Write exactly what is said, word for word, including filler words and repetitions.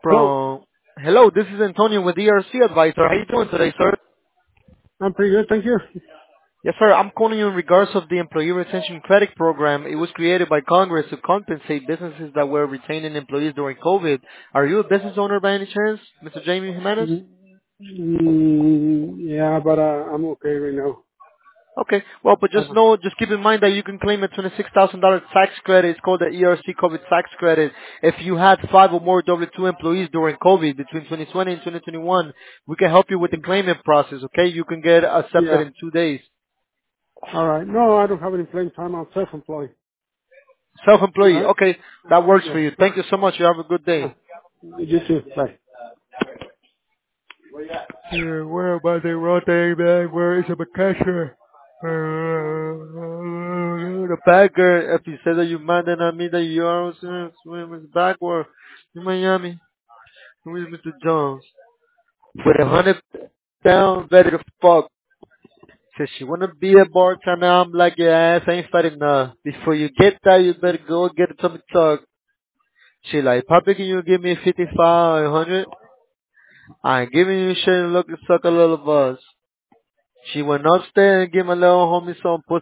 Hello. from. Hello, this is Antonio with E R C Advisor. How you doing today, sir? I'm pretty good, thank you. Yes, sir. I'm calling you in regards of the Employee Retention Credit Program. It was created by Congress to compensate businesses that were retaining employees during COVID. Are you a business owner by any chance, Mister Jamie Jimenez? Mm, mm, yeah, but uh, I'm okay right now. Okay. Well, but just Uh, know, just keep in mind that you can claim a twenty-six thousand dollars tax credit. It's called the E R C COVID tax credit. If you had five or more W two employees during COVID between twenty twenty and twenty twenty-one, we can help you with the claimant process, okay? You can get accepted yeah. in two days. All right. No, I don't have any claim time. I'm self-employed. All Self-employee. right. Okay. That works Yeah. for you. Thank you so much. You have a good Uh, day. you too. Bye. Yeah, where about the road man? Where is the cashier? The bagger, if you say that you mandate on me that you are swim is backward in Miami. Who is Mister Jones? With a hundred down, ready to fuck. Says she wanna be a bartender. I'm like, your ass ain't fat enough. Before you get that, you better go get some talk. She like, Papi, can you give me fifty-five, one hundred? I ain't giving you shit. Look, suck a little buzz. She went upstairs and gave my little homie some pussy.